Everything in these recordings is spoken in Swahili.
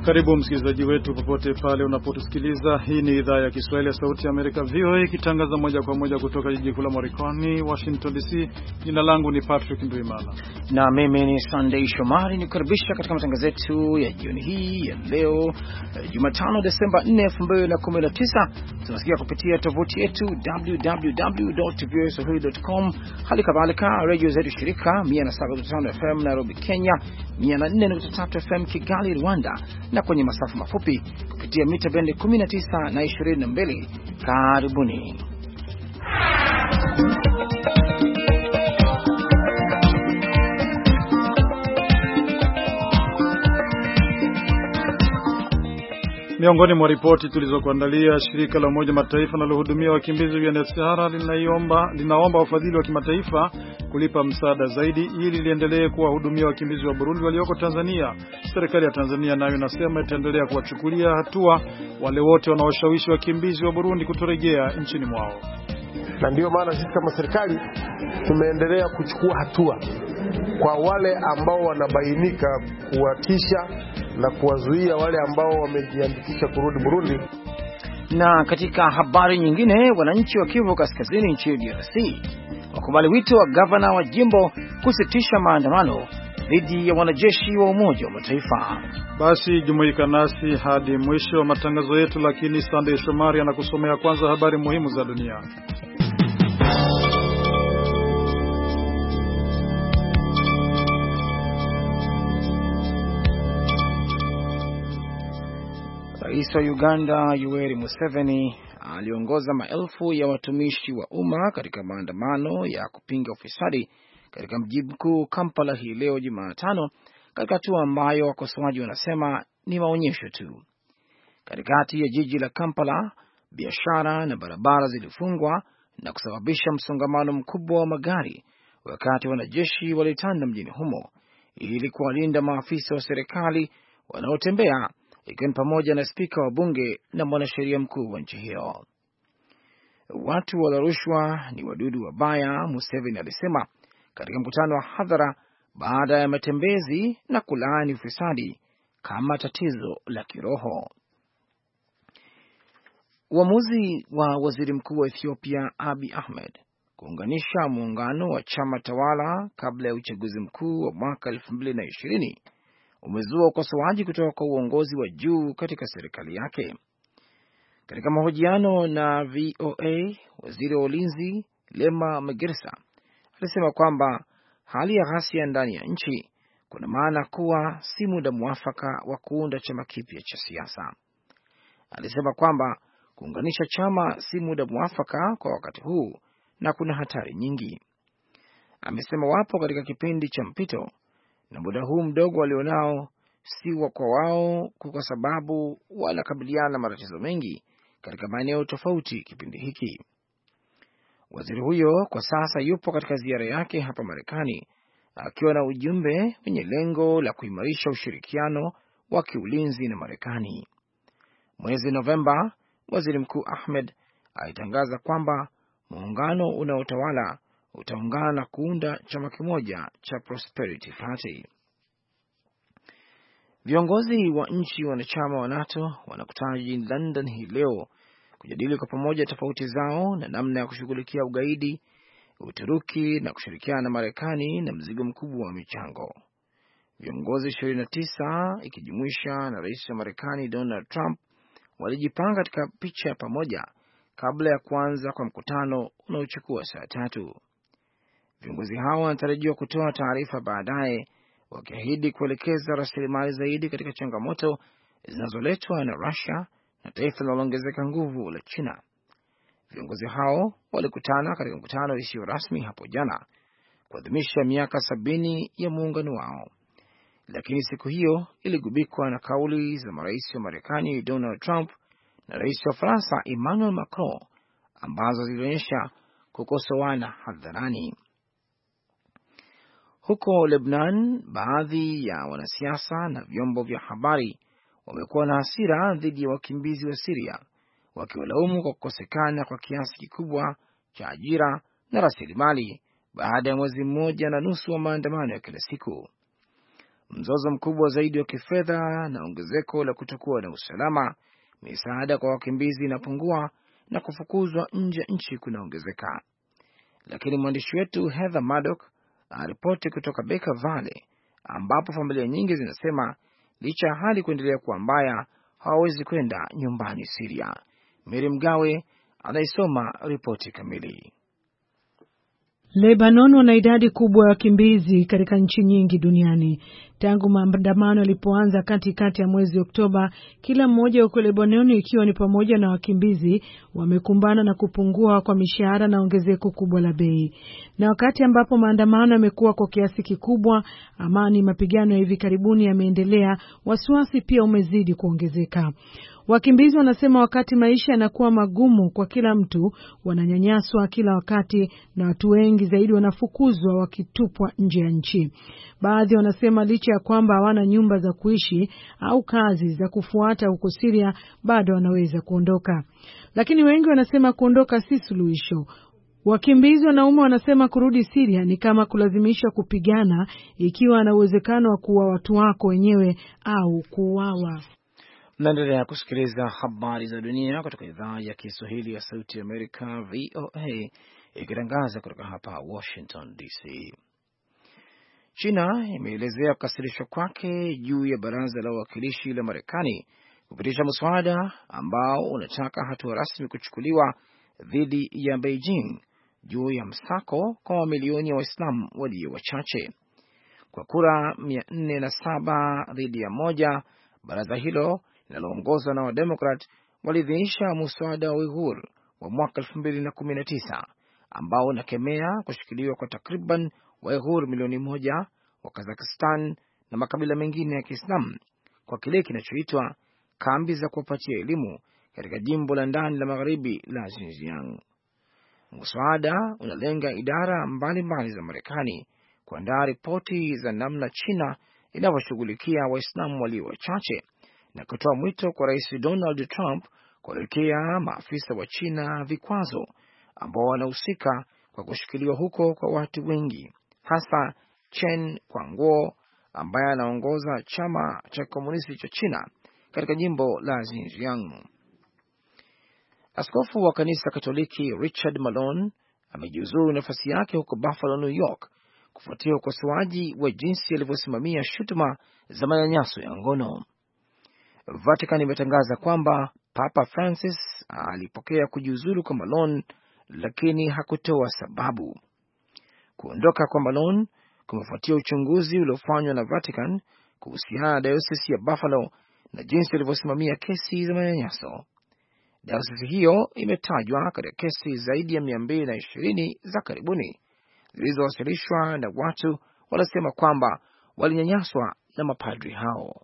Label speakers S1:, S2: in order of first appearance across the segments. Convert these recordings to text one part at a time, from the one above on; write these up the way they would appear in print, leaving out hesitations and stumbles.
S1: Karibu msikilizaji wetu popote pale unapotusikiliza. Hii ni idhaa ya Kiswahili ya Sauti ya Amerika VOA ikitangaza moja kwa moja kutoka jiji kuu la Marekani, Washington DC. Jina langu ni Patrick Ndwimana
S2: na mimi ni Sunday Shomari, nikukaribisha katika matangazo yetu ya jioni hii ya leo Jumatano Desemba 4, 2019. Tunasikia kupitia tovuti yetu www.voaswahili.com, hali kadhalika radio zetu shirika 107.5 FM Nairobi Kenya, 104.3 FM Kigali Rwanda, na kwenye masafa mafupi kupitia mita bendi 19 na 22. Karibuni.
S1: Miongoni mwa ripoti tulizokuandalia, shirika la Umoja Mataifa linalohudumia wakimbizi UNHCR linaomba wafadhili wa kimataifa kulipa msaada zaidi ili liendelee kuwahudumia wakimbizi wa Burundi walioko Tanzania. Serikali ya Tanzania nayo inasema itaendelea kuwachukulia hatua wale wote wanaoshawishi wakimbizi wa Burundi kutorejea nchini mwao.
S3: Na ndio maana sisi kama serikali tumeendelea kuchukua hatua kwa wale ambao wanabainika kuwatisha na kuwazuia wale ambao wamejiandikisha kurudi Burundi.
S2: Na katika habari nyingine, wananchi wa Kivu Kaskazini nchini DRC wakubali wito wa gavana wa jimbo kusitisha maandamano dhidi ya wanajeshi wa Umoja wa Mataifa.
S1: Basi jumuika nasi hadi mwisho wa matangazo yetu, lakini Sunday Shomari anakusomea kwanza habari muhimu za dunia.
S2: Rais wa Uganda Yoweri Museveni aliongoza maelfu ya watumishi wa umma katika maandamano ya kupinga ufisadi katika mji mkuu Kampala hii leo Jumatano, katika hatua ambayo wakosoaji wanasema ni maonyesho tu. Katikati ya jiji la Kampala, biashara na barabara zilifungwa na kusababisha msongamano mkubwa wa magari, wakati wanajeshi walitanda mjini humo ili kuwalinda maafisa wa serikali wanaotembea, ikiwa ni pamoja na spika wa bunge na mwanasheria mkuu wa nchi hiyo. Watu wala rushwa ni wadudu wabaya, Museveni alisema katika mkutano wa hadhara baada ya matembezi, na kulaani ufisadi kama tatizo la kiroho. Uamuzi wa waziri mkuu wa Ethiopia Abiy Ahmed kuunganisha muungano wa chama tawala kabla ya uchaguzi mkuu wa mwaka 2020 umezua ukosoaji kutoka kwa uongozi wa juu katika serikali yake. Katika mahojiano na VOA, waziri wa ulinzi Lema Magersa alisema kwamba hali ya ghasia ndani ya nchi kuna maana kuwa si muda mwafaka wa kuunda chama kipya cha siasa. Alisema kwamba kuunganisha chama si muda mwafaka kwa wakati huu na kuna hatari nyingi. Amesema wapo katika kipindi cha mpito na muda huu mdogo walionao si wa kwa wao, kwa sababu wanakabiliana na matatizo mengi katika maeneo tofauti kipindi hiki. Waziri huyo kwa sasa yupo katika ziara yake hapa Marekani, akiwa na ujumbe wenye lengo la kuimarisha ushirikiano wa kiulinzi na Marekani. Mwezi Novemba, waziri mkuu Ahmed alitangaza kwamba muungano unaotawala utaungana na kuunda chama kimoja cha Prosperity Party. Viongozi wa nchi wanachama wa NATO wanakutana jijini London hii leo kujadili kwa pamoja tofauti zao na namna ya kushughulikia ugaidi, Uturuki na kushirikiana na Marekani na mzigo mkubwa wa michango. Viongozi 29 ikijumuisha na rais wa Marekani Donald Trump walijipanga katika picha ya pamoja kabla ya kuanza kwa mkutano unaochukua saa 3. Viongozi hao wanatarajiwa kutoa taarifa baadaye, wakiahidi kuelekeza rasilimali zaidi katika changamoto zinazoletwa na Russia na taifa linaloongezeka nguvu la China. Viongozi hao walikutana katika mkutano usio rasmi hapo jana kuadhimisha miaka 70 ya muungano wao, lakini siku hiyo iligubikwa na kauli za marais wa Marekani Donald Trump na rais wa Fransa Emmanuel Macron ambazo zilionyesha kukosoana hadharani. Huko Lebanon, baadhi ya wanasiasa na vyombo vya habari wamekuwa na hasira dhidi ya wakimbizi wa Syria, wakiwalaumu kwa kukosekana kwa kiasi kikubwa cha ajira na rasilimali baada ya mwezi mmoja na nusu wa maandamano ya kila siku. mzozo mkubwa zaidi wa kifedha na ongezeko la kutokuwa na usalama, misaada kwa wakimbizi inapungua na kufukuzwa nje nchi kunaongezeka. Lakini mwandishi wetu Heather Maddock aripoti kutoka Baker Valley, ambapo familia nyingi zinasema licha ya hali kuendelea kuwa mbaya, hawawezi kwenda nyumbani Syria. Mary Mgawe anaisoma ripoti kamili.
S4: Lebanon wana idadi kubwa ya wakimbizi katika nchi nyingi duniani. Tangu maandamano yalipoanza katikati ya mwezi Oktoba, kila mmoja huko Lebanon, ikiwa ni pamoja na wakimbizi, wamekumbana na kupungua kwa mishahara na ongezeko kubwa la bei. Na wakati ambapo maandamano yamekuwa kwa kiasi kikubwa, mapigano ya hivi karibuni yameendelea, wasiwasi pia umezidi kuongezeka. Wakimbizi wanasema wakati maisha yanakuwa magumu kwa kila mtu, wananyanyaswa kila wakati na watu wengi zaidi wanafukuzwa wakitupwa nje ya nchi. Baadhi wanasema licha ya kwamba hawana nyumba za kuishi au kazi za kufuata huko Syria, bado wanaweza kuondoka. Lakini wengi wanasema kuondoka si suluhisho. Wakimbizi wanaume wanasema kurudi Syria ni kama kulazimishwa kupigana, ikiwa na uwezekano wa kuua watu wako wenyewe au kuuawa.
S2: Naendelea kusikiliza habari za dunia kutoka idhaa ya Kiswahili ya Sauti ya Amerika, VOA, ikitangaza kutoka hapa Washington DC. China imeelezea kukasirishwa kwake juu ya baraza la wawakilishi la Marekani kupitisha mswada ambao unataka hatua rasmi kuchukuliwa dhidi ya Beijing juu ya msako kwa mamilioni ya Waislamu walio wachache. Kwa kura 407 dhidi ya 1, baraza hilo linaloongozwa na Wademokrat waliidhinisha muswada wa Uighur wa mwaka 2019 ambao unakemea kushikiliwa kwa takriban Waighur milioni 1 wa Kazakhstan na makabila mengine ya Kiislamu kwa kile kinachoitwa kambi za kupatia elimu katika jimbo la ndani la magharibi la Xinjiang. Muswada unalenga idara mbalimbali za Marekani kuandaa ripoti za namna China inavyoshughulikia Waislamu walio wachache na kutoa mwito kwa Rais Donald Trump kuelekea maafisa wa China vikwazo ambao wanahusika kwa kushikiliwa huko kwa watu wengi, hasa Chen Guangguo ambaye anaongoza chama cha komunisti cha China katika jimbo la Xinjiang. Askofu wa kanisa Katoliki Richard Malone amejiuzuru nafasi yake huko Buffalo, New York, kufuatia ukosoaji wa jinsi alivyosimamia shutuma za manyanyaso ya ngono. Vatican imetangaza kwamba Papa Francis alipokea kujiuzulu kwa Malone, lakini hakutoa sababu. Kuondoka kwa Malone kumefuatia uchunguzi uliofanywa na Vatican kuhusiana na diocese ya Buffalo na jinsi alivyosimamia kesi za manyanyaso. Diocese hiyo imetajwa katika kesi zaidi ya 220 za karibuni zilizowasilishwa na watu wanasema kwamba walinyanyaswa na mapadri hao.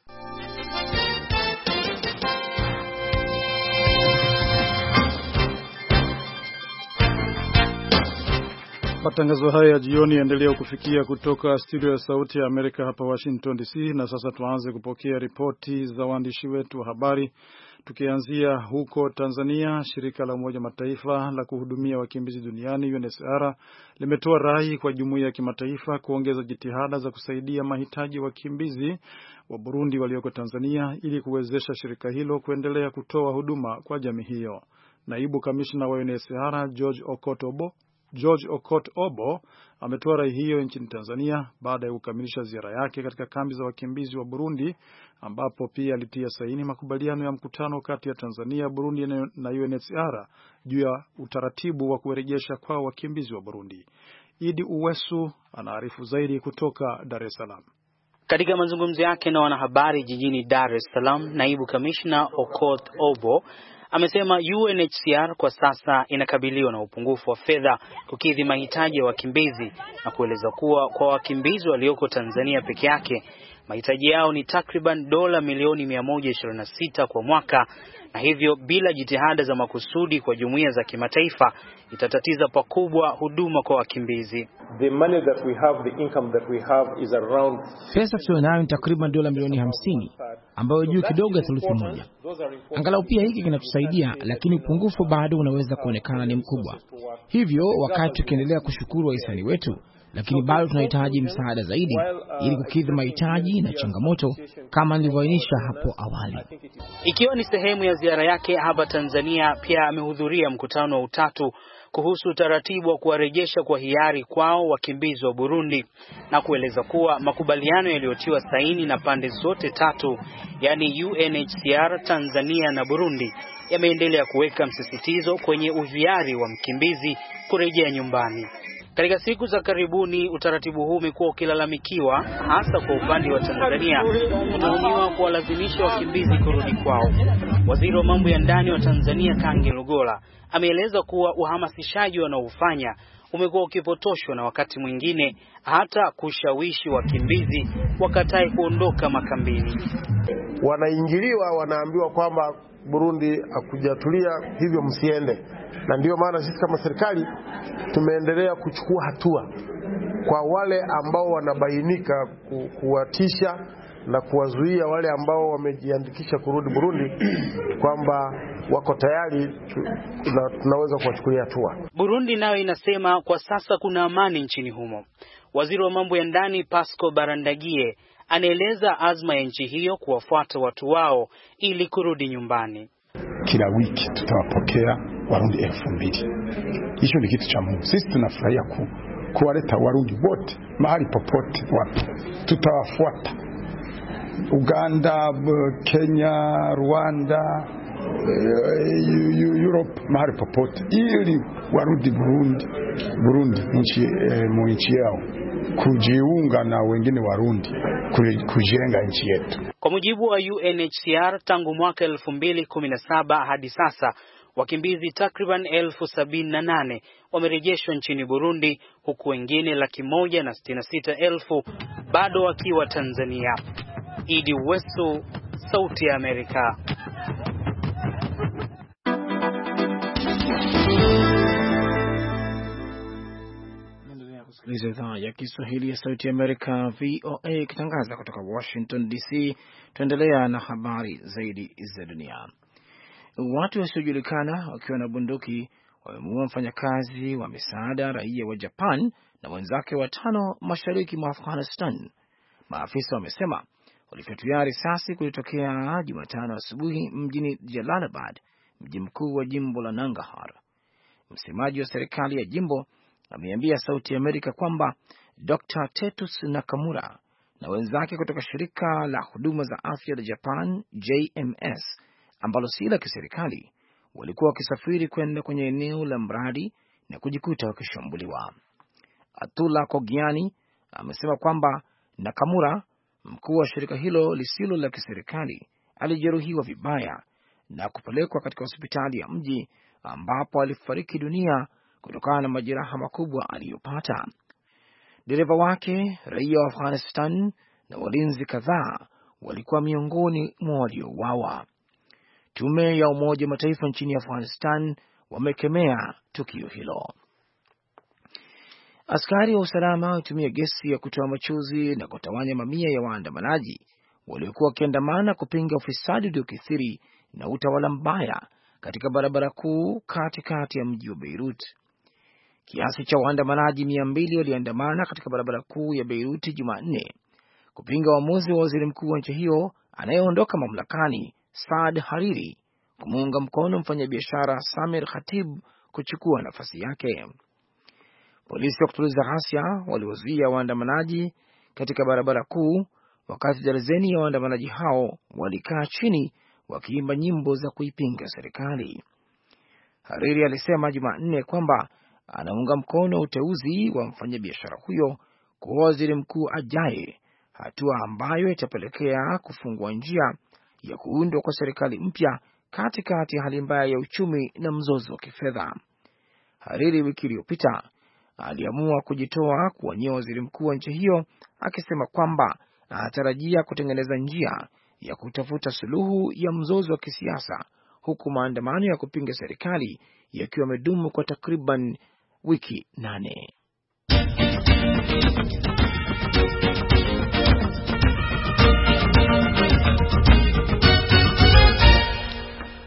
S1: Matangazo haya ya jioni yaendelea kufikia kutoka studio ya Sauti ya Amerika hapa Washington DC, na sasa tuanze kupokea ripoti za waandishi wetu wa habari. Tukianzia huko Tanzania, shirika la Umoja Mataifa la kuhudumia wakimbizi duniani UNHCR limetoa rai kwa jumuiya ya kimataifa kuongeza jitihada za kusaidia mahitaji wakimbizi wa Burundi walioko Tanzania ili kuwezesha shirika hilo kuendelea kutoa huduma kwa jamii hiyo. Naibu kamishna wa UNHCR George Okot Obo ametoa rai hiyo nchini Tanzania baada ya kukamilisha ziara yake katika kambi za wakimbizi wa Burundi, ambapo pia alitia saini makubaliano ya mkutano kati ya Tanzania, Burundi na UNHCR juu ya utaratibu wa kurejesha kwa wakimbizi wa Burundi. Idi Uwesu anaarifu zaidi kutoka Dar es Salaam.
S5: Katika mazungumzo yake na wanahabari jijini Dar es Salaam, naibu kamishna Okot Obo amesema UNHCR kwa sasa inakabiliwa na upungufu wa fedha kukidhi mahitaji ya wakimbizi, na kueleza kuwa kwa wakimbizi walioko Tanzania peke yake mahitaji yao ni takriban dola milioni 126 kwa mwaka, na hivyo bila jitihada za makusudi kwa jumuiya za kimataifa itatatiza pakubwa huduma kwa wakimbizi.
S6: The money that we have, the income that we have is around,
S7: pesa tunayo ni takriban dola milioni 50, ambayo juu kidogo ya thuluthi moja. Angalau pia hiki kinatusaidia, lakini upungufu bado unaweza kuonekana ni mkubwa. Hivyo wakati tukiendelea kushukuru wahisani wetu, lakini bado tunahitaji msaada zaidi ili kukidhi mahitaji na changamoto kama nilivyoainisha hapo awali.
S5: Ikiwa ni sehemu ya ziara yake hapa Tanzania, pia amehudhuria mkutano wa 3 kuhusu utaratibu wa kuwarejesha kwa hiari kwao wakimbizi wa Burundi na kueleza kuwa makubaliano yaliyotiwa saini na pande zote 3, yani UNHCR, Tanzania na Burundi, yameendelea kuweka msisitizo kwenye uhiari wa mkimbizi kurejea nyumbani. Katika siku za karibuni utaratibu huu umekuwa ukilalamikiwa hasa kwa upande wa Tanzania kutuhumiwa kuwalazimisha wakimbizi kurudi kwao. Waziri wa mambo ya ndani wa Tanzania Kangi Lugola ameeleza kuwa uhamasishaji wanaofanya umekuwa ukipotoshwa na wakati mwingine hata kushawishi wakimbizi wakatae kuondoka makambini.
S3: Wanaingiliwa, wanaambiwa kwamba Burundi hakujatulia, hivyo msiende. Na ndio maana sisi kama serikali tumeendelea kuchukua hatua kwa wale ambao wanabainika kuwatisha na kuwazuia wale ambao wamejiandikisha kurudi Burundi kwamba wako tayari, tunaweza kuwachukulia hatua.
S5: Burundi nayo inasema kwa sasa kuna amani nchini humo. Waziri wa mambo ya ndani Pasco Barandagie anaeleza azma ya nchi hiyo kuwafuata watu wao ili kurudi nyumbani.
S8: Kila wiki tutawapokea Warundi 2000. Hicho ni kitu cha muhimu. Sisi tunafurahia kuwaleta Warundi wote mahali popote wapo. Tutawafuata Uganda, Kenya, Rwanda, Europe, mahali popote ili warudi Burundi nchi yao, kujiunga na wengine Warundi kujenga nchi yetu.
S5: Kwa mujibu wa UNHCR, tangu mwaka 2017 hadi sasa wakimbizi takriban 78,000 wamerejeshwa nchini Burundi, huku wengine 166,000 bado wakiwa Tanzania. Idi Wesu, Sauti ya Amerika.
S2: Kusikiliza idhaa ya Kiswahili ya Sauti ya Amerika, VOA, ikitangaza kutoka Washington DC. Tuendelea na habari zaidi za dunia. Watu wasiojulikana wakiwa na bunduki wamemuua mfanyakazi wa misaada raia wa Japan na wenzake 5 mashariki mwa Afghanistan. Maafisa wamesema walifyatua risasi kulitokea Jumatano asubuhi mjini Jalalabad, mji mkuu wa jimbo la Nangarhar. Msemaji wa serikali ya jimbo ameambia Sauti ya Amerika kwamba Dr. Tetus Nakamura na wenzake kutoka shirika la huduma za afya la Japan JMS, ambalo si la kiserikali, walikuwa wakisafiri kwenda kwenye eneo la mradi na kujikuta wakishambuliwa. Atula Kogiani amesema kwamba Nakamura, mkuu wa shirika hilo lisilo la kiserikali, alijeruhiwa vibaya na kupelekwa katika hospitali ya mji ambapo alifariki dunia kutokana na majeraha makubwa aliyopata. Dereva wake, raia wa Afghanistan, na walinzi kadhaa walikuwa miongoni mwa waliouawa. Tume ya Umoja wa Mataifa nchini Afghanistan wamekemea tukio hilo. Askari wa usalama walitumia gesi ya kutoa machozi na kutawanya mamia ya waandamanaji waliokuwa wakiandamana kupinga ufisadi uliokithiri na utawala mbaya katika barabara kuu katikati ya mji wa Beirut. Kiasi cha waandamanaji 200 waliandamana katika barabara kuu ya Beirut Jumanne kupinga uamuzi wa waziri mkuu wa nchi hiyo anayeondoka mamlakani, Saad Hariri, kumuunga mkono mfanyabiashara Samir Khatib kuchukua nafasi yake. Polisi wa kutuliza ghasia waliwazuia waandamanaji katika barabara kuu, wakati darzeni ya waandamanaji hao walikaa chini wakiimba nyimbo za kuipinga serikali. Hariri alisema Jumanne kwamba anaunga mkono uteuzi wa mfanyabiashara huyo kwa waziri mkuu ajaye, hatua ambayo itapelekea kufungua njia ya kuundwa kwa serikali mpya katikati ya hali mbaya ya uchumi na mzozo wa kifedha. Hariri wiki iliyopita aliamua kujitoa kuwania waziri mkuu wa nchi hiyo, akisema kwamba anatarajia kutengeneza njia ya kutafuta suluhu ya mzozo wa kisiasa, huku maandamano ya kupinga serikali yakiwa yamedumu kwa takriban wiki 8.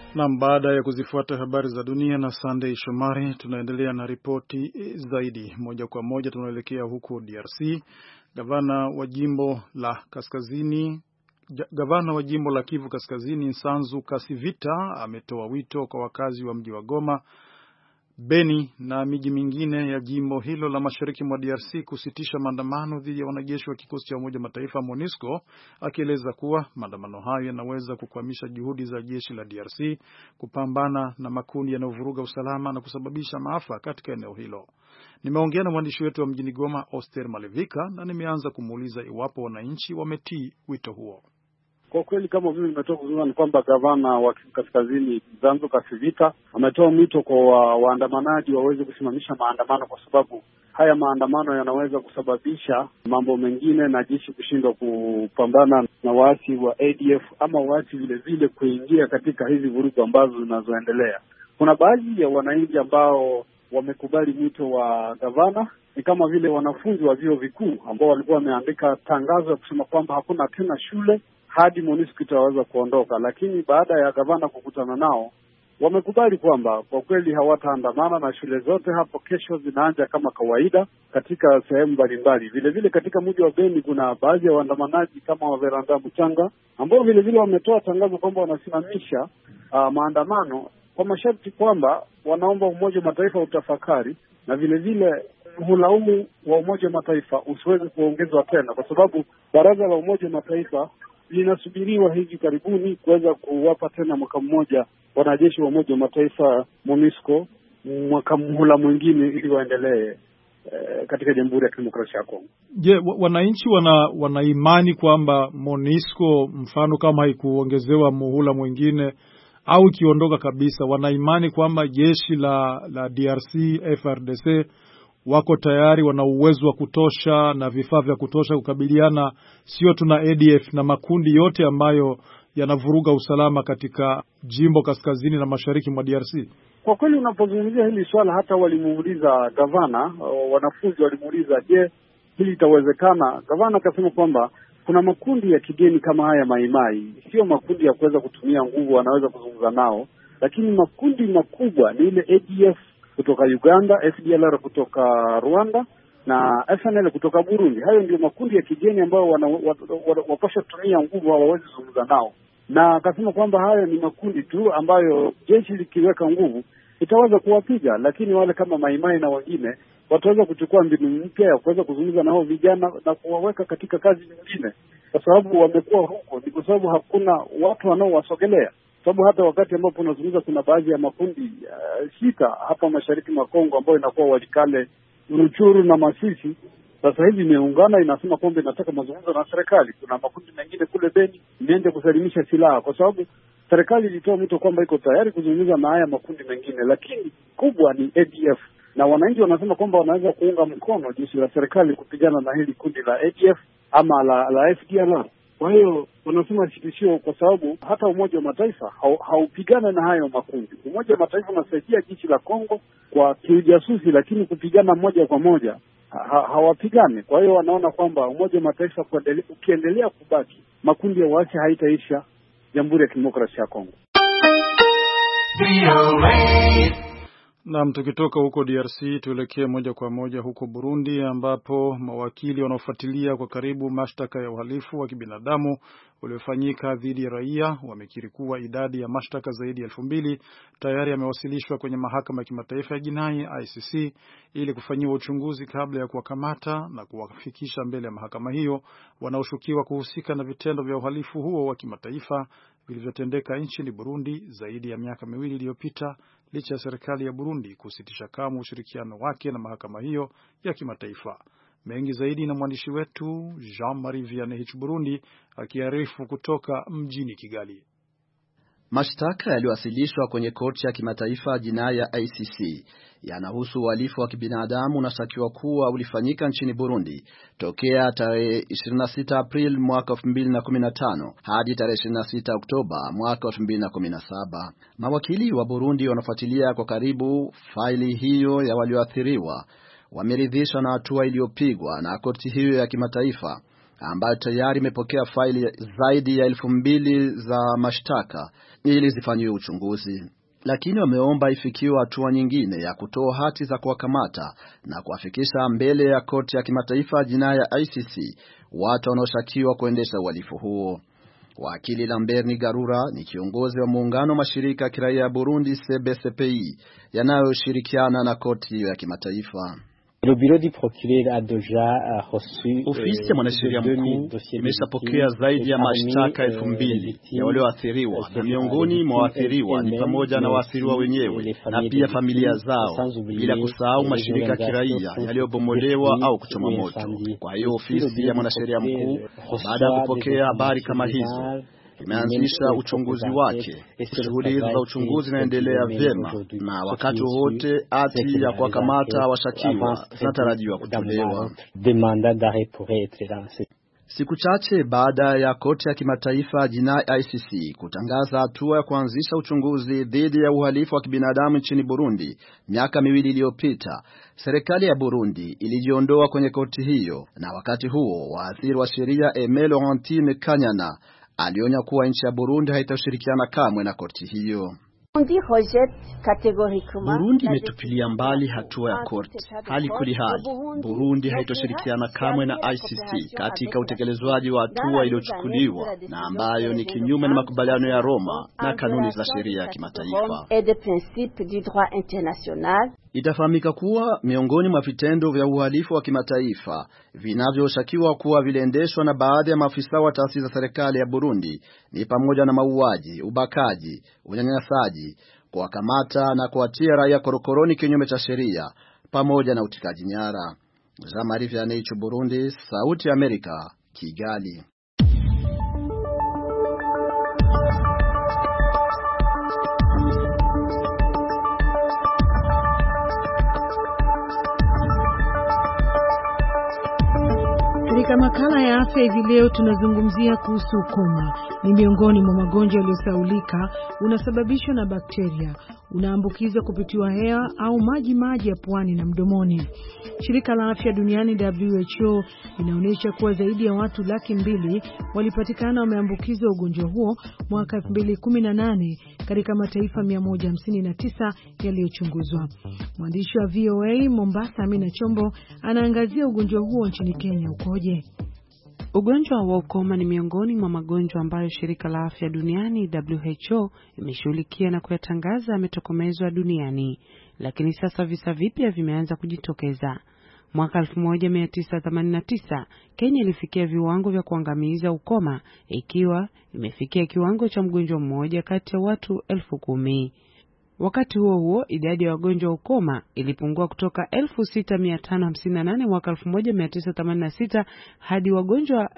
S1: Na baada ya kuzifuata habari za dunia na Sunday Shomari, tunaendelea na ripoti zaidi. Moja kwa moja tunaelekea huko DRC. Gavana wa jimbo la Kivu Kaskazini Nsanzu Kasivita ametoa wito kwa wakazi wa mji wa Goma, Beni na miji mingine ya jimbo hilo la mashariki mwa DRC kusitisha maandamano dhidi ya wanajeshi wa kikosi cha Umoja Mataifa MONUSCO, akieleza kuwa maandamano hayo yanaweza kukwamisha juhudi za jeshi la DRC kupambana na makundi yanayovuruga usalama na kusababisha maafa katika eneo hilo. Nimeongea na mwandishi wetu wa mjini Goma, Oster Malevika, na nimeanza kumuuliza iwapo wananchi wametii wito huo.
S9: Kwa kweli kama vile nimetoka kuzungumza ni kwamba gavana wa Kaskazini Nsanzu Kasivita ametoa mwito kwa waandamanaji waweze kusimamisha maandamano, kwa sababu haya maandamano yanaweza kusababisha mambo mengine na jeshi kushindwa kupambana na waasi wa ADF ama waasi vile vile kuingia katika hizi vurugu ambazo zinazoendelea. Kuna baadhi ya wananchi ambao wamekubali mwito wa gavana, ni kama vile wanafunzi wa vyuo vikuu ambao walikuwa wameandika tangazo ya kusema kwamba hakuna tena shule hadi MONUSCO itaweza kuondoka, lakini baada ya gavana kukutana nao wamekubali kwamba kwa kweli hawataandamana na shule zote hapo kesho zinaanza kama kawaida katika sehemu mbalimbali. Vile vile katika mji wa Beni kuna baadhi ya waandamanaji kama wa Veranda Mchanga ambao vile vile wametoa tangazo kwamba wanasimamisha maandamano kwa masharti kwamba wanaomba Umoja wa Mataifa utafakari na vile vile mhulaumu wa Umoja wa Mataifa usiweze kuongezwa tena, kwa sababu baraza la Umoja wa Mataifa linasubiriwa hivi karibuni kuweza kuwapa tena mwaka mmoja wanajeshi wa Umoja wa Mataifa MONUSCO mwaka mhula mwingine ili waendelee katika Jamhuri ya Kidemokrasia ya Kongo.
S1: Je, wananchi wana imani kwamba MONUSCO mfano kama haikuongezewa muhula mwingine au ikiondoka kabisa, wana imani kwamba jeshi la DRC FARDC wako tayari, wana uwezo wa kutosha na vifaa vya kutosha kukabiliana sio tu na ADF na makundi yote ambayo yanavuruga usalama katika jimbo kaskazini na mashariki mwa DRC?
S9: Kwa kweli unapozungumzia hili swala, hata walimuuliza gavana, wanafunzi walimuuliza, je, hili itawezekana? Gavana akasema kwamba kuna makundi ya kigeni kama haya Maimai, sio makundi ya kuweza kutumia nguvu, wanaweza kuzungumza nao, lakini makundi makubwa ni ile ADF kutoka Uganda, FDLR kutoka Rwanda na FNL kutoka Burundi. Hayo ndio makundi ya kigeni ambao wapasha kutumia nguvu, hawawezi kuzungumza nao. Na akasema kwamba hayo ni makundi tu ambayo jeshi likiweka nguvu itaweza kuwapiga, lakini wale kama Maimai na wengine wataweza kuchukua mbinu mpya ya kuweza kuzungumza nao vijana na kuwaweka katika kazi nyingine, kwa sababu wamekuwa huko ni kwa sababu hakuna watu wanaowasogelea. Sababu hata wakati ambapo unazungumza kuna baadhi ya makundi sita hapa mashariki mwa Kongo ambayo inakuwa Walikale, Ruchuru na Masisi, sasa hivi imeungana inasema kwamba inataka mazungumzo na serikali. Kuna makundi mengine kule Beni imeanza kusalimisha silaha, kwa sababu serikali ilitoa mwito kwamba iko tayari kuzungumza na haya makundi mengine, lakini kubwa ni ADF, na wananchi wanasema kwamba wanaweza kuunga mkono jeshi la serikali kupigana na hili kundi la ADF ama la FDLR. Kwa hiyo wanasema tishio, kwa sababu hata Umoja wa Mataifa haupigana na hayo makundi. Umoja wa Mataifa unasaidia jeshi la Kongo kwa kiujasusi, lakini kupigana moja kwa moja hawapigani. Kwa hiyo wanaona kwamba Umoja wa Mataifa ukiendelea kubaki, makundi ya waasi haitaisha Jamhuri ya Kidemokrasia ya Kongo.
S1: Naam, tukitoka huko DRC tuelekee moja kwa moja huko Burundi, ambapo mawakili wanaofuatilia kwa karibu mashtaka ya uhalifu wa kibinadamu uliofanyika dhidi ya raia wamekiri kuwa idadi ya mashtaka zaidi ya 2,000 tayari yamewasilishwa kwenye mahakama ya kimataifa ya jinai ICC ili kufanyiwa uchunguzi kabla ya kuwakamata na kuwafikisha mbele ya mahakama hiyo wanaoshukiwa kuhusika na vitendo vya uhalifu huo wa kimataifa vilivyotendeka nchini Burundi zaidi ya miaka 2 iliyopita, licha ya serikali ya Burundi kusitisha kamwe ushirikiano wake na mahakama hiyo ya kimataifa. Mengi zaidi na mwandishi wetu Jean-Marie Vianney Burundi akiarifu kutoka mjini Kigali.
S10: Mashtaka yaliyowasilishwa kwenye korti ya kimataifa jinai ya ICC yanahusu uhalifu wa kibinadamu unashukiwa kuwa ulifanyika nchini Burundi tokea tarehe 26 Aprili mwaka 2015 hadi tarehe 26 Oktoba mwaka 2017. Mawakili wa Burundi wanafuatilia kwa karibu faili hiyo ya walioathiriwa wameridhishwa na hatua iliyopigwa na korti hiyo ya kimataifa ambayo tayari imepokea faili zaidi ya 2,000 za mashtaka ili zifanyiwe uchunguzi. Lakini wameomba ifikiwe hatua nyingine ya kutoa hati za kuwakamata na kuwafikisha mbele ya koti ya kimataifa jinai ya ICC watu wanaoshukiwa kuendesha uhalifu huo. Wakili Lambert Nigarura ni kiongozi wa muungano mashirika ya kiraia ya Burundi CBCPI yanayoshirikiana na koti hiyo ya kimataifa.
S11: Le bureau du procureur a déjà reçu
S10: ofisi ya mwanasheria mkuu imeshapokea zaidi ya mashtaka 2,000 ya walioathiriwa, na miongoni mwa waathiriwa ni pamoja na waathiriwa wenyewe na pia familia zao, bila kusahau mashirika ya kiraia yaliyobomolewa au kuchoma moto. Kwa hiyo ofisi ya mwanasheria mkuu baada ya kupokea habari kama hizo imeanzisha uchunguzi wake. Shughuli za uchunguzi zinaendelea vyema, na wakati wote hati ya kuwakamata washukiwa zinatarajiwa kutolewa. Siku chache baada ya koti ya kimataifa jinai ICC kutangaza hatua ya kuanzisha uchunguzi dhidi ya uhalifu wa kibinadamu nchini Burundi miaka 2 iliyopita, serikali ya Burundi ilijiondoa kwenye koti hiyo, na wakati huo waziri wa sheria Aimé Laurentine Kanyana alionya kuwa nchi ya Burundi haitashirikiana kamwe na koti hiyo. Burundi imetupilia mbali hatua ya koti. Hali kuli hali, Burundi haitoshirikiana kamwe na ICC katika utekelezwaji wa hatua iliyochukuliwa na ambayo ni kinyume na makubaliano ya Roma na kanuni za sheria ya kimataifa. Itafahamika kuwa miongoni mwa vitendo vya uhalifu wa kimataifa vinavyoshukiwa kuwa viliendeshwa na baadhi ya maafisa wa taasisi za serikali ya Burundi ni pamoja na mauaji, ubakaji, unyanyasaji, kuwakamata na kuwatia raia korokoroni kinyume cha sheria, pamoja na utekaji nyara. Jean-Marie Vianney, Burundi, Sauti ya Amerika, Kigali.
S4: Katika makala ya afya hivi leo tunazungumzia kuhusu ukoma. Ni miongoni mwa magonjwa yaliyosahaulika, unasababishwa na bakteria, unaambukizwa kupitia hewa au maji ya puani na mdomoni. Shirika la Afya Duniani WHO inaonyesha kuwa zaidi ya watu 200,000 walipatikana wameambukizwa ugonjwa huo mwaka 2018 katika mataifa 159 yaliyochunguzwa. Mwandishi wa VOA Mombasa Amina Chombo anaangazia ugonjwa huo nchini Kenya ukoje.
S12: Ugonjwa wa ukoma ni miongoni mwa magonjwa ambayo shirika la Afya Duniani WHO imeshughulikia na kuyatangaza yametokomezwa duniani, lakini sasa visa vipya vimeanza kujitokeza. Mwaka 1989 Kenya ilifikia viwango vya kuangamiza ukoma, ikiwa imefikia kiwango cha mgonjwa mmoja kati ya watu 10,000. Wakati huo idadi ya wagonjwa wa ukoma ilipungua kutoka 6,558 mwaka 1986 hadi wagonjwa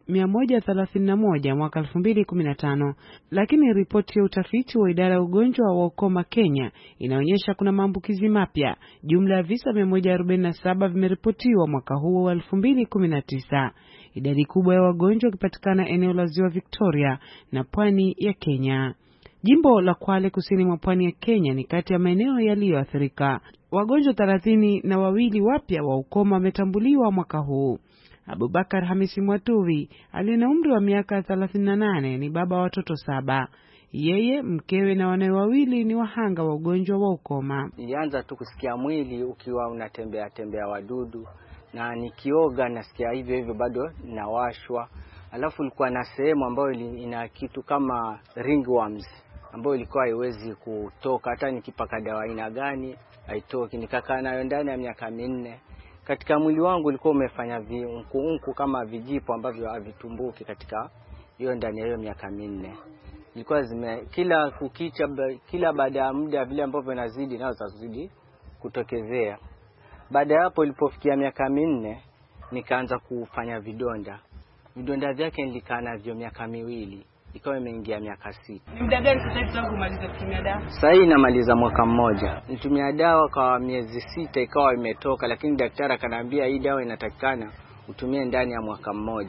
S12: 131 mwaka 2015. Lakini ripoti ya utafiti wa idara ya ugonjwa wa ukoma Kenya inaonyesha kuna maambukizi mapya. Jumla ya visa 147 vimeripotiwa mwaka huo wa 2019. Idadi kubwa ya wagonjwa wakipatikana eneo la Ziwa Victoria na pwani ya Kenya. Jimbo la Kwale kusini mwa pwani ya Kenya ni kati ya maeneo yaliyoathirika. Wagonjwa 32 wapya wa ukoma wametambuliwa mwaka huu. Abubakar Hamisi Mwatuvi aliye na umri wa miaka 38 ni baba wa watoto 7. Yeye, mkewe na wanawe 2 ni wahanga wa ugonjwa wa ukoma.
S13: Nilianza tu kusikia mwili ukiwa unatembea wadudu, na nikioga nasikia hivyo bado nawashwa. Alafu ilikuwa na sehemu ambayo ina kitu kama ringworms ambayo ilikuwa haiwezi kutoka, hata nikipaka dawa aina gani haitoki. Nikakaa nayo ndani ya miaka 4. Katika mwili wangu ulikuwa umefanya viunku kama vijipo ambavyo havitumbuki katika hiyo ndani ya hiyo miaka 4. Ilikuwa kila kukicha, kila baada ya muda vile ambavyo nazidi nao zazidi kutokezea. Baada ya hapo ilipofikia miaka 4 nikaanza kufanya vidonda. Vidonda vyake nilikaa navyo miaka 2, ikawa imeingia miaka 6.
S12: Muda gani sasa hivi tangu kumaliza kutumia dawa?
S13: Sasa hii namaliza mwaka 1. Nitumia dawa kwa miezi 6 ikawa imetoka, lakini daktari akaniambia hii dawa inatakikana utumie ndani ya mwaka 1.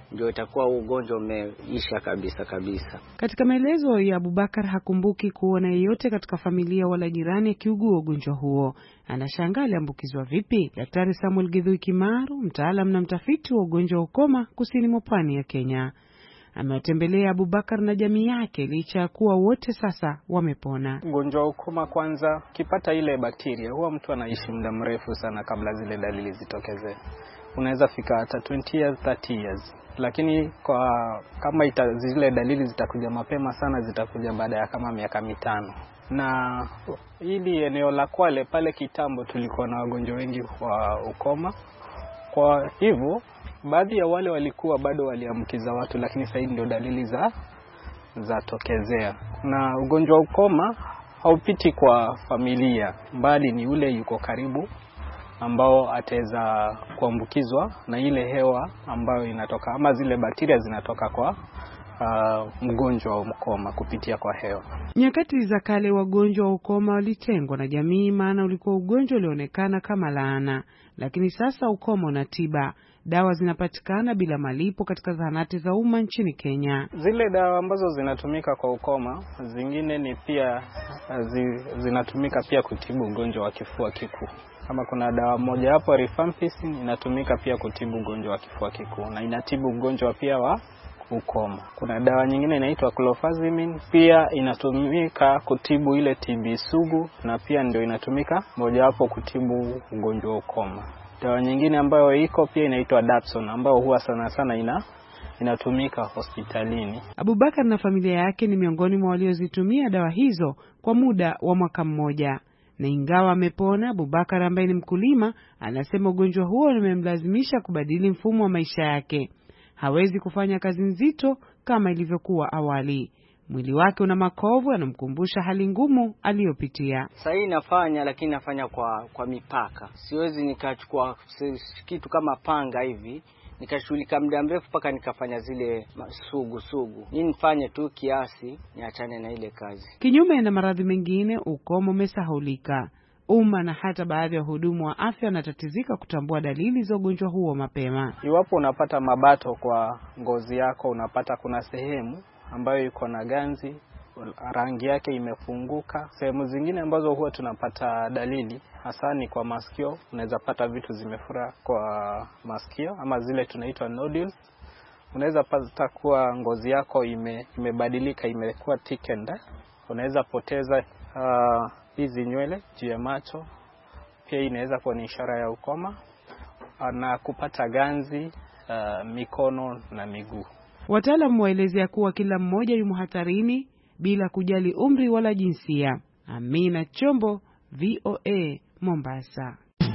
S13: ndio itakuwa ugonjwa umeisha kabisa.
S12: Katika maelezo ya Abubakar, hakumbuki kuona yeyote katika familia wala jirani akiugua ugonjwa huo. Anashangaa aliambukizwa vipi. Daktari Samuel Githui Kimaru, mtaalamu na mtafiti wa ugonjwa wa ukoma kusini mwa pwani ya Kenya, amewatembelea Abubakar na jamii yake licha ya kuwa wote sasa wamepona.
S14: Ugonjwa wa ukoma, kwanza ukipata ile bakteria, huwa mtu anaishi muda mrefu sana kabla zile dalili zitokeze. Unaweza fika hata 20 years, 30 years. Lakini kama zile dalili zitakuja mapema sana, zitakuja baada ya kama miaka 5. Na hili eneo la Kwale pale kitambo tulikuwa na wagonjwa wengi wa ukoma. Kwa hivyo baadhi ya wale walikuwa bado waliambukiza watu, lakini sasa ndio dalili za tokezea. Na ugonjwa wa ukoma haupiti kwa familia, bali ni ule yuko karibu ambao ataweza kuambukizwa na ile hewa ambayo inatoka ama zile bakteria zinatoka kwa mgonjwa wa ukoma kupitia kwa hewa.
S12: Nyakati za kale wagonjwa wa ukoma walitengwa na jamii, maana ulikuwa ugonjwa ulioonekana kama laana. Lakini sasa ukoma una tiba. Dawa zinapatikana bila malipo katika zahanati za umma nchini Kenya.
S14: Zile dawa ambazo zinatumika kwa ukoma, zingine ni pia zinatumika pia kutibu ugonjwa wa kifua kikuu. Kama kuna dawa moja hapo rifampicin, inatumika pia kutibu ugonjwa wa kifua kikuu na inatibu ugonjwa pia wa ukoma. Kuna dawa nyingine inaitwa clofazimine, pia inatumika kutibu ile TB sugu na pia ndio inatumika moja hapo kutibu ugonjwa wa ukoma. Dawa nyingine ambayo iko pia inaitwa Dapsone, ambayo huwa sana inatumika hospitalini.
S12: Abubakar na familia yake ni miongoni mwa waliozitumia dawa hizo kwa muda wa mwaka mmoja. Na ingawa amepona, Abubakar ambaye ni mkulima anasema ugonjwa huo umemlazimisha kubadili mfumo wa maisha yake. Hawezi kufanya kazi nzito kama ilivyokuwa awali. Mwili wake una makovu, anamkumbusha hali ngumu aliyopitia.
S13: Sasa hii nafanya, lakini nafanya kwa mipaka. Siwezi nikachukua kitu kama panga hivi nikashughulika muda mrefu mpaka nikafanya zile sugu. Mimi nifanye tu kiasi, niachane na ile kazi.
S12: Kinyume na maradhi mengine, ukoma umesahulika. Umma na hata baadhi ya wahudumu wa afya wanatatizika kutambua dalili za ugonjwa huo mapema.
S14: Iwapo unapata mabato kwa ngozi yako, unapata kuna sehemu ambayo iko na ganzi, rangi yake imefunguka. Sehemu zingine ambazo huwa tunapata dalili hasa ni kwa masikio. Unaweza pata vitu zimefura kwa masikio ama zile tunaitwa nodules. Unaweza pata kuwa ngozi yako imebadilika, imekuwa thickened. Unaweza poteza hizi nywele juu ya macho. Pia inaweza kuwa ni ishara ya ukoma. Na kupata ganzi mikono na miguu.
S12: Wataalamu waelezea kuwa kila mmoja yumo hatarini bila kujali umri wala jinsia. Amina Chombo, VOA, Mombasa.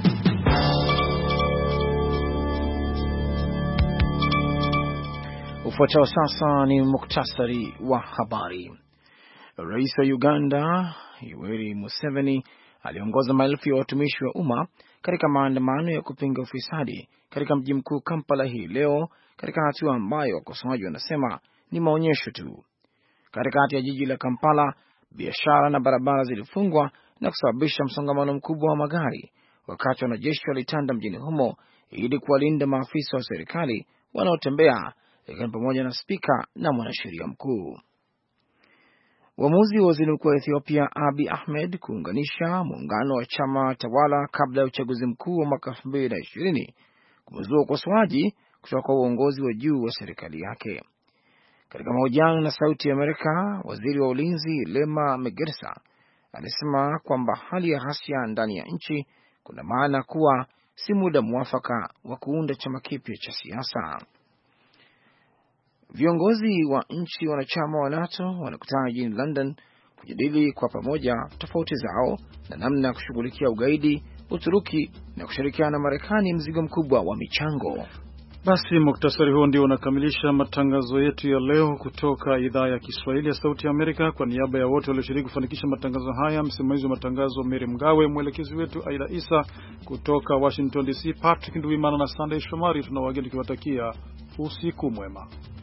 S2: Ufuatao sasa ni muktasari wa habari. Rais wa Uganda, Yoweri Museveni, aliongoza maelfu ya watumishi wa umma katika maandamano ya kupinga ufisadi katika mji mkuu Kampala hii leo, katika hatua ambayo wakosoaji wanasema ni maonyesho tu. Katikati ya jiji la Kampala, biashara na barabara zilifungwa na kusababisha msongamano mkubwa wa magari, wakati wanajeshi walitanda mjini humo ili kuwalinda maafisa wa serikali wanaotembea, ikiwa pamoja na spika na mwanasheria mkuu. Uamuzi wa waziri mkuu wa Ethiopia Abiy Ahmed kuunganisha muungano wa chama tawala kabla ya uchaguzi mkuu wa mwaka 2020 kumezua ukosoaji kutoka kwa uongozi wa juu wa serikali yake. Katika mahojiano na Sauti ya Amerika, waziri wa ulinzi Lema Megersa alisema kwamba hali ya ghasia ndani ya nchi kuna maana kuwa si muda mwafaka wa kuunda chama kipya cha siasa. Viongozi wa nchi wanachama wa NATO wanakutana jijini London kujadili kwa pamoja tofauti zao na namna ya kushughulikia ugaidi, Uturuki na kushirikiana na Marekani mzigo mkubwa wa michango.
S1: Basi muktasari huo ndio unakamilisha matangazo yetu ya leo kutoka idhaa ya Kiswahili ya Sauti ya Amerika. Kwa niaba ya wote walioshiriki kufanikisha matangazo haya, msimamizi wa matangazo Mary Mgawe, mwelekezi wetu Aida Isa, kutoka Washington DC Patrick Nduwimana na Sunday Shomari, tunawageni tukiwatakia usiku mwema.